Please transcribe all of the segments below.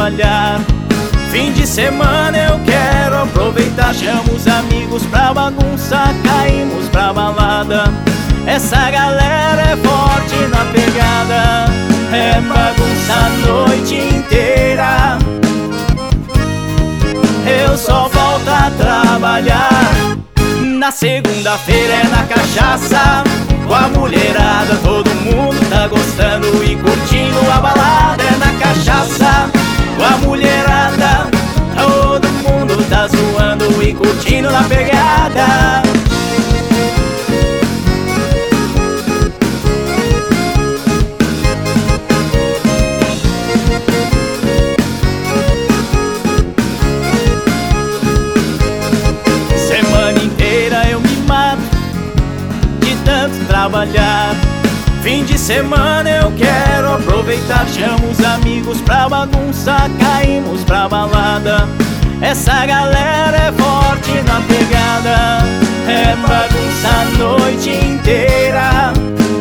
trabalhar. Fim de semana eu quero aproveitar, chamo os amigos pra bagunça, caímos pra balada. Essa galera é forte na pegada, é bagunça a noite inteira. Eu só volto a trabalhar. Na segunda-feira é na cachaça, com a mulherada, todo mundo tá gostando e curtindo a balada. É na cachaça, com a mulherada, todo mundo tá zoando e curtindo na pegada. Semana inteira eu me mato de tanto trabalhar. Fim de semana eu quero aproveitar, chamo os amigos pra bagunça, caímos pra balada. Essa galera é forte na pegada, é bagunça a noite inteira.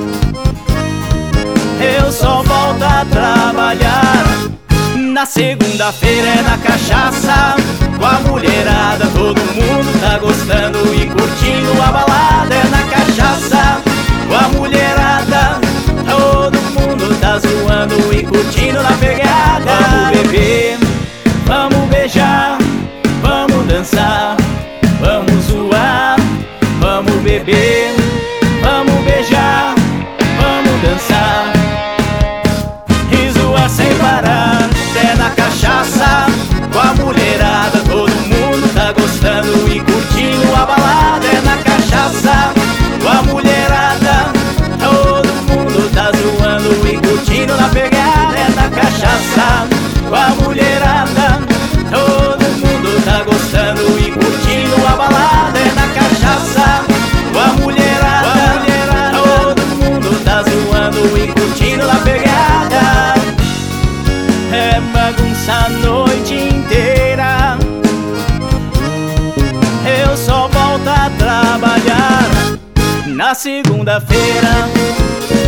Eu só volto a trabalhar. Na segunda-feira é na cachaça, com a mulherada, todo mundo tá gostando e curtindo a balada. É na cachaça, com a mulherada, todo mundo tá zoando e curtindo na pegada. Vamos beber, vamos beijar, vamos dançar, vamos zoar. Vamos beber, vamos beijar, vamos dançar e zoar sem parar. É na cachaça, com a mulherada, todo mundo tá gostando e curtindo a balada. É na cachaça, com a mulherada, todo mundo tá zoando e curtindo na pegada. É na cachaça, com a mulherada, todo mundo tá gostando e curtindo a balada. É na cachaça, com a mulherada, todo mundo tá zoando e curtindo na pegada. É bagunça a noite inteira, eu só volto a trabalhar. Na segunda-feira